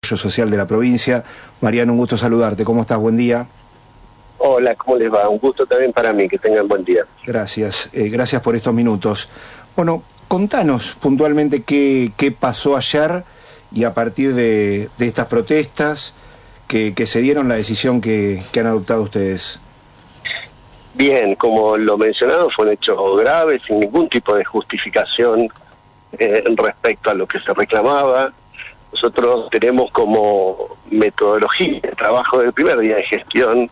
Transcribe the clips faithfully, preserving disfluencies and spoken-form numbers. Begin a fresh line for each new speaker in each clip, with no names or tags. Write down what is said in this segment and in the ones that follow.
Social de la provincia. Mariano, un gusto saludarte. ¿Cómo estás? Buen día.
Hola, ¿cómo les va? Un gusto también para mí, que tengan buen día.
Gracias, eh, gracias por estos minutos. Bueno, contanos puntualmente qué, qué pasó ayer y a partir de, de estas protestas que, que se dieron, la decisión que, que han adoptado ustedes.
Bien, como lo mencionado, fue un hecho grave, sin ningún tipo de justificación eh, respecto a lo que se reclamaba. Nosotros tenemos como metodología de trabajo del primer día de gestión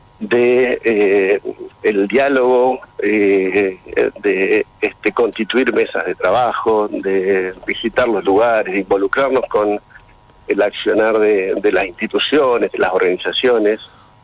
de eh, el diálogo, eh, de este, constituir mesas de trabajo, de visitar los lugares, involucrarnos con el accionar de, de las instituciones, de las organizaciones,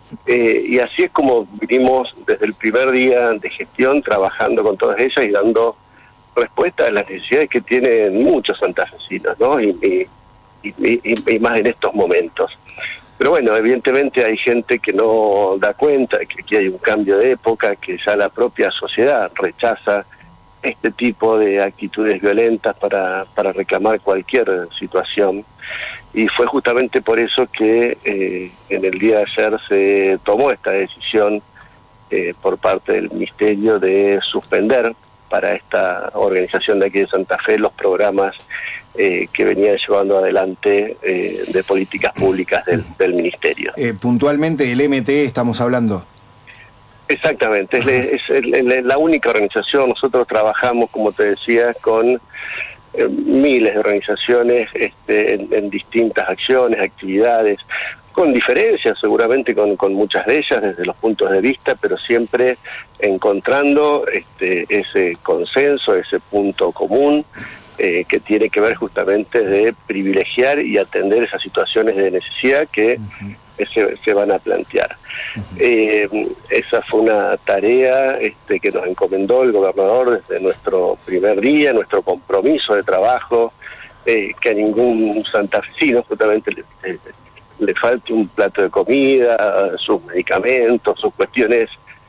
eh, y así es como vinimos desde el primer día de gestión trabajando con todas ellas y dando respuesta a las necesidades que tienen muchos santafesinos, ¿no? Y, y, y, y, y más en estos momentos. Pero bueno, evidentemente hay gente que no da cuenta de que aquí hay un cambio de época, que ya la propia sociedad rechaza este tipo de actitudes violentas para, para reclamar cualquier situación. Y fue justamente por eso que eh, en el día de ayer se tomó esta decisión eh, por parte del Ministerio de suspender para esta organización de aquí de Santa Fe los programas eh, que venía llevando adelante eh, de políticas públicas del, del Ministerio.
Eh, puntualmente el M T E estamos hablando.
Exactamente, es, es, es, es la única organización. Nosotros trabajamos, como te decía, con eh, miles de organizaciones este, en, en distintas acciones, actividades, con diferencias seguramente con, con muchas de ellas desde los puntos de vista, pero siempre encontrando este, ese consenso, ese punto común eh, que tiene que ver justamente de privilegiar y atender esas situaciones de necesidad que uh-huh. se, se van a plantear. Uh-huh. Eh, esa fue una tarea este, que nos encomendó el gobernador desde nuestro primer día, nuestro compromiso de trabajo, eh, que a ningún santafesino justamente le, le, le falte un plato de comida, sus medicamentos, sus cuestiones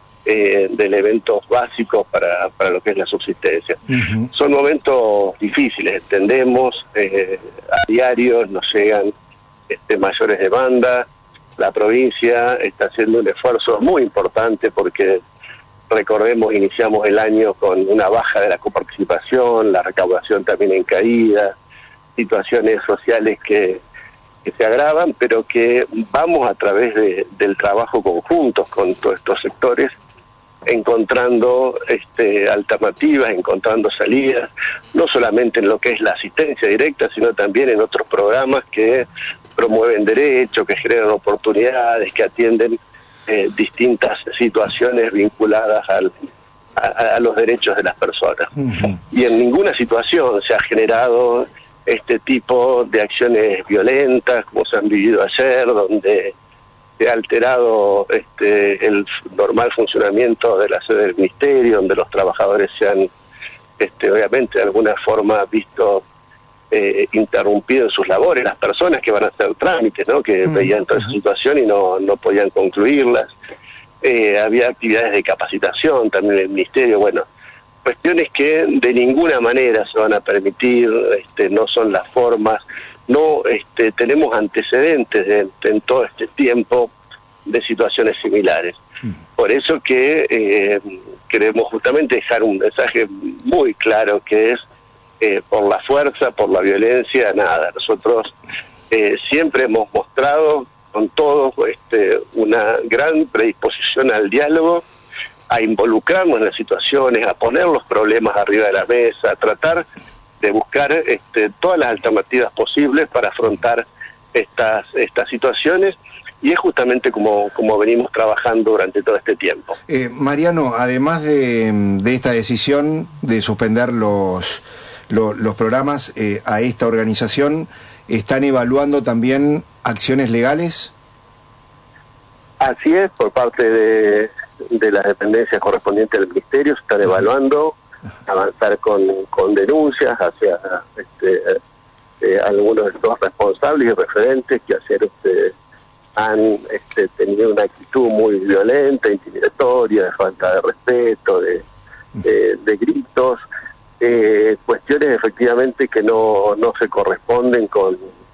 eh, de elementos básicos para, para lo que es la subsistencia. Uh-huh. Son momentos difíciles, entendemos, eh, a diario nos llegan este, mayores demandas. La provincia está haciendo un esfuerzo muy importante porque, recordemos, iniciamos el año con una baja de la coparticipación, la recaudación también en caída, situaciones sociales que, que se agravan, pero que vamos a través de, del trabajo conjunto con todos estos sectores, encontrando este, alternativas, encontrando salidas, no solamente en lo que es la asistencia directa, sino también en otros programas que promueven derechos, que generan oportunidades, que atienden eh, distintas situaciones vinculadas al, a, a los derechos de las personas. Uh-huh. Y en ninguna situación se ha generado este tipo de acciones violentas como se han vivido ayer, donde se ha alterado este, el normal funcionamiento de la sede del Ministerio, donde los trabajadores se han, este, obviamente, de alguna forma visto Eh, interrumpido en sus labores, las personas que van a hacer trámites, ¿no? Que uh-huh. veían toda esa situación y no, no podían concluirlas. Eh, había actividades de capacitación también en el Ministerio, bueno, cuestiones que de ninguna manera se van a permitir, este, no son las formas, no este, tenemos antecedentes de, de, en todo este tiempo de situaciones similares. Uh-huh. Por eso que eh, queremos justamente dejar un mensaje muy claro que es Eh, por la fuerza, por la violencia, nada. Nosotros eh, siempre hemos mostrado con todos este, una gran predisposición al diálogo, a involucrarnos en las situaciones, a poner los problemas arriba de la mesa, a tratar de buscar este, todas las alternativas posibles para afrontar estas, estas situaciones, y es justamente como, como venimos trabajando durante todo este tiempo.
Eh, Mariano, además de, de esta decisión de suspender los... los programas eh, a esta organización, ¿están evaluando también acciones legales?
Así es, por parte de, de las dependencias correspondientes del Ministerio, se están evaluando avanzar con, con denuncias hacia este, eh, algunos de los responsables y referentes que ayer este, han este, tenido una actitud muy violenta, intimidatoria, de falta de respeto, de, de, de gritos. Eh, cuestiones efectivamente que no, no se corresponden con,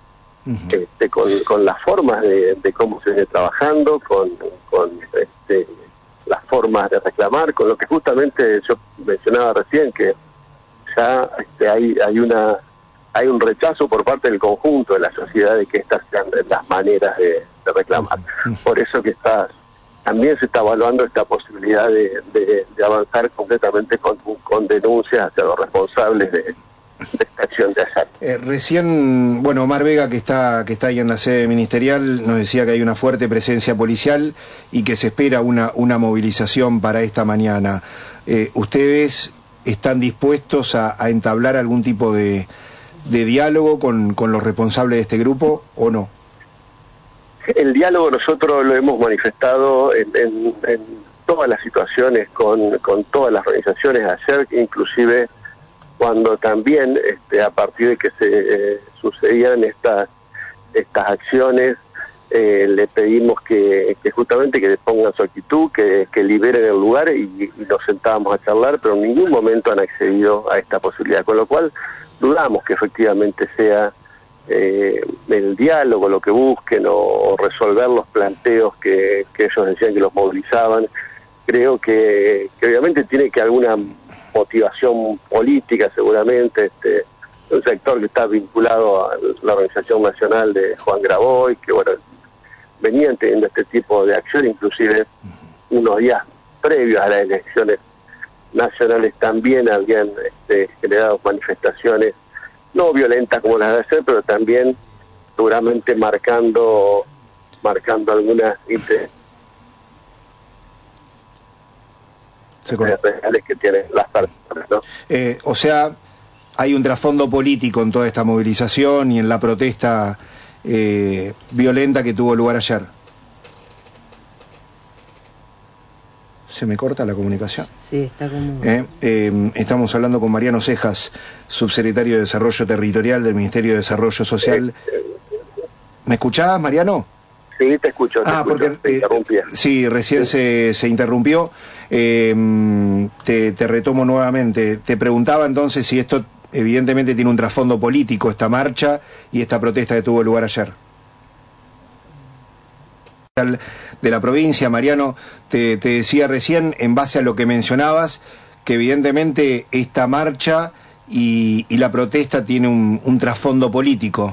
uh-huh. este, con, con las formas de, de cómo se viene trabajando, con, con este, las formas de reclamar, con lo que justamente yo mencionaba recién, que ya este, hay, hay una hay un rechazo por parte del conjunto de la sociedad de que estas sean las maneras de, de reclamar. Por eso que está, también se está evaluando esta posibilidad de, de, de avanzar completamente con, con denuncias hacia los responsables de, de esta acción de ayer.
Eh, recién, bueno, Omar Vega, que está, que está ahí en la sede ministerial, nos decía que hay una fuerte presencia policial y que se espera una, una movilización para esta mañana. Eh, ¿Ustedes están dispuestos a, a entablar algún tipo de... de diálogo con, con los responsables de este grupo o no?
El diálogo nosotros lo hemos manifestado en, en, en todas las situaciones con, con todas las organizaciones ayer, inclusive cuando también este, a partir de que se eh, sucedían estas estas acciones eh, le pedimos que, que justamente que pongan su actitud, que, que liberen el lugar y, y nos sentábamos a charlar, pero en ningún momento han accedido a esta posibilidad, con lo cual dudamos que efectivamente sea eh, el diálogo lo que busquen o, o resolver los planteos que, que ellos decían que los movilizaban. Creo que, que obviamente tiene que alguna motivación política seguramente, este, un sector que está vinculado a la Organización Nacional de Juan Grabois, que bueno, venían teniendo este tipo de acción, inclusive unos días previos a las elecciones nacionales también habían este, generado manifestaciones no violentas como las de ayer, pero también seguramente marcando marcando algunas intereses reales que tienen las personas, ¿no?
Eh, o sea, hay un trasfondo político en toda esta movilización y en la protesta eh, violenta que tuvo lugar ayer. ¿Se me corta la comunicación?
Sí, está como...
Eh, eh, estamos hablando con Mariano Cejas, subsecretario de Desarrollo Territorial del Ministerio de Desarrollo Social. ¿Me escuchás, Mariano?
Sí, te escucho. Te
ah,
escucho,
porque
te interrumpía.
Eh, sí, recién sí. Se, se interrumpió. Eh, te, te retomo nuevamente. Te preguntaba entonces si esto evidentemente tiene un trasfondo político, esta marcha y esta protesta que tuvo lugar ayer. De la provincia, Mariano, te, te decía recién, en base a lo que mencionabas, que evidentemente esta marcha y, y la protesta tiene un, un trasfondo político.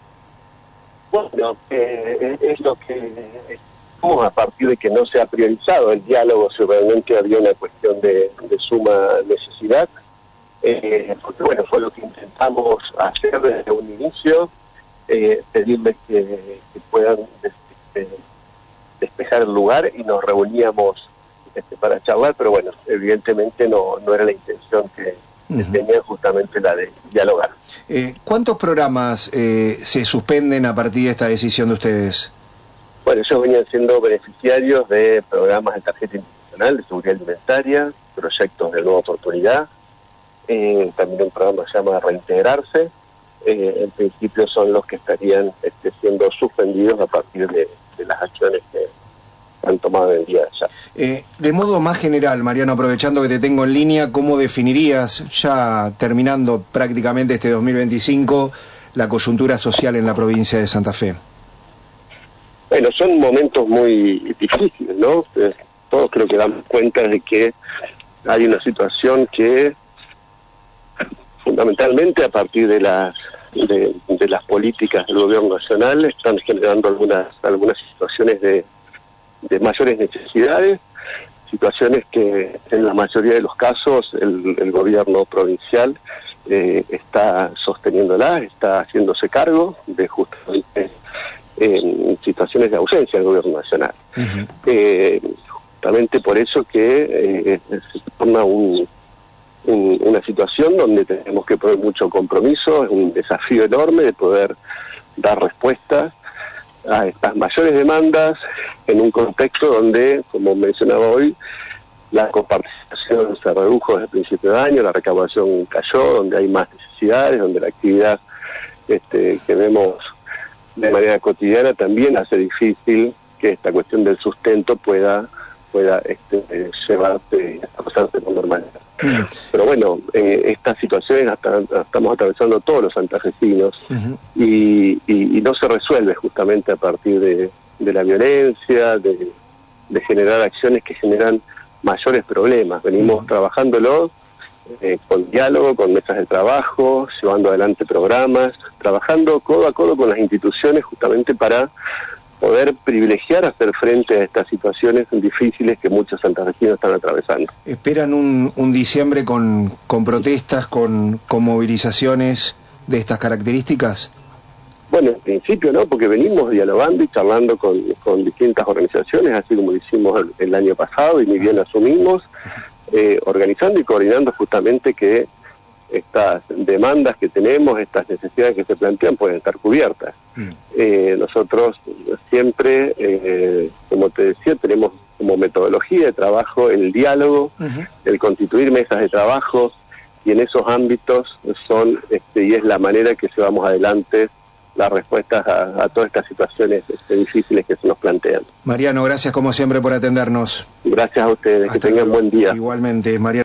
Bueno, eh, es lo que estamos a partir de que no se ha priorizado el diálogo, si realmente había una cuestión de, de suma necesidad, eh, porque bueno, fue lo que intentamos hacer desde un inicio, eh, pedirles que, que puedan este, despejar el lugar y nos reuníamos este, para charlar, pero bueno, evidentemente no, no era la intención que, uh-huh. que tenían justamente la de dialogar.
Eh, ¿Cuántos programas eh, se suspenden a partir de esta decisión de ustedes?
Bueno, ellos venían siendo beneficiarios de programas de tarjeta internacional de seguridad alimentaria, proyectos de nueva oportunidad, eh, también un programa que se llama Reintegrarse. Eh, en principio son los que estarían este, siendo suspendidos a partir de, de las acciones que han tomado el día de ayer.
Eh, de modo más general, Mariano, aprovechando que te tengo en línea, ¿cómo definirías, ya terminando prácticamente este dos mil veinticinco, la coyuntura social en la provincia de Santa Fe?
Bueno, son momentos muy difíciles, ¿no? Eh, todos creo que damos cuenta de que hay una situación que fundamentalmente a partir de las de, de las políticas del gobierno nacional están generando algunas algunas situaciones de, de mayores necesidades, situaciones que en la mayoría de los casos el, el gobierno provincial eh, está sosteniéndolas, está haciéndose cargo de justamente en situaciones de ausencia del gobierno nacional. Uh-huh. Eh, justamente por eso que eh, se torna un, un, una situación donde tenemos que poner mucho compromiso, es un desafío enorme de poder dar respuestas a estas mayores demandas en un contexto donde, como mencionaba hoy, la coparticipación se redujo desde el principio de año, la recaudación cayó, donde hay más necesidades, donde la actividad este, que vemos de manera cotidiana también hace difícil que esta cuestión del sustento pueda pueda este, llevarse a pasarse con normalidad. Mm. Pero bueno, eh, estas situaciones hasta, estamos atravesando todos los santafesinos uh-huh. y, y, y no se resuelve justamente a partir de, de la violencia, de, de generar acciones que generan mayores problemas. Venimos uh-huh. trabajándolo eh, con diálogo, con mesas de trabajo, llevando adelante programas, trabajando codo a codo con las instituciones justamente para poder privilegiar hacer frente a estas situaciones difíciles que muchos santafesinos están atravesando.
¿Esperan un, un diciembre con, con protestas, con, con movilizaciones de estas características?
Bueno, en principio no, porque venimos dialogando y charlando con, con distintas organizaciones, así como lo hicimos el, el año pasado y ni bien asumimos, eh, organizando y coordinando justamente que estas demandas que tenemos, estas necesidades que se plantean pueden estar cubiertas. Mm. Eh, nosotros siempre, eh, como te decía, tenemos como metodología de trabajo el diálogo, uh-huh. el constituir mesas de trabajo, y en esos ámbitos son, este, y es la manera que llevamos adelante las respuestas a, a todas estas situaciones este, difíciles que se nos plantean.
Mariano, gracias como siempre por atendernos.
Gracias a ustedes, Hasta que tengan
luego.
Buen día.
Igualmente, Mariano.